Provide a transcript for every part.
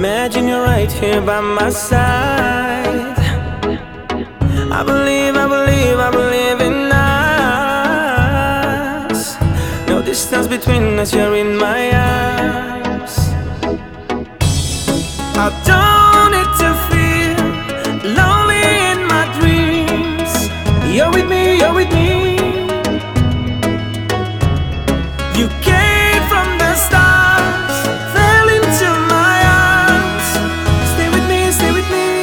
Imagine you're right here by my side. I believe, I believe, I believe in us. No distance between us, you're in my arms. I don't need to feel lonely in my dreams. You're with me, you're with me. You came from the stars, fell into my arms. Stay with me, stay with me.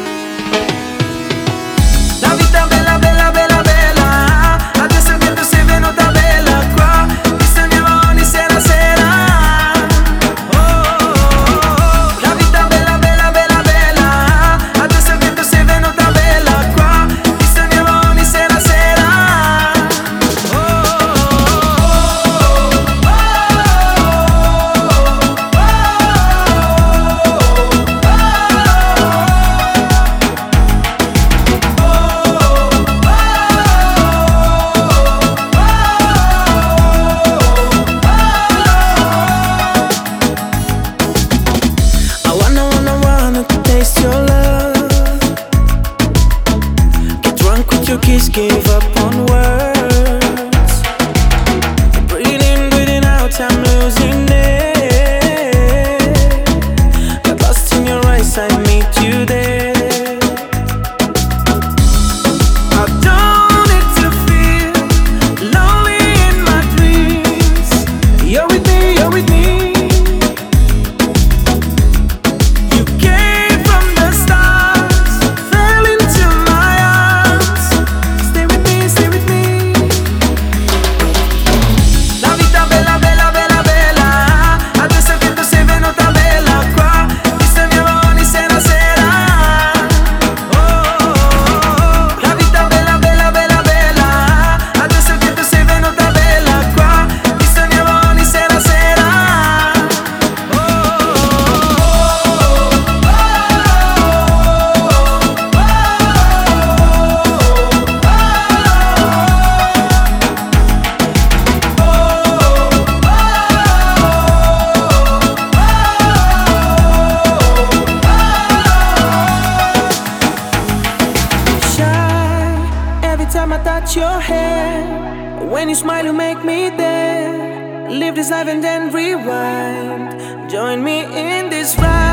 La vita bella, bella, bella, bella. Adesso che tu sei venuta bella qua, mi sogniamo ogni sera, sera. Oh, oh, oh. La vita bella, bella, bella, bella. Adesso che tu sei venuta bella qua, mi sogniamo ogni sera, sera. Oh, oh, I wanna taste your love. Get drunk with your kiss, give up on words. Breathing out, I'm losing it. Got lost in your eyes, I meet you there. I don't need to feel lonely in my dreams. You're with me, you're with me. You came from the stars, fell into my arms. Stay with me, stay with me. La vita bella, bella, bella, bella. Adesso che tu sei venuta bella qua, mi sogniamo ogni sera, sera. Oh, oh, oh. La vita bella, bella, bella, bella. Adesso che tu sei venuta bella qua, mi sogniamo ogni sera, sera. Oh, oh, Shy, every time I touch your hair. When you smile, you make me dare. Live this life and then rewind. Join me in this ride.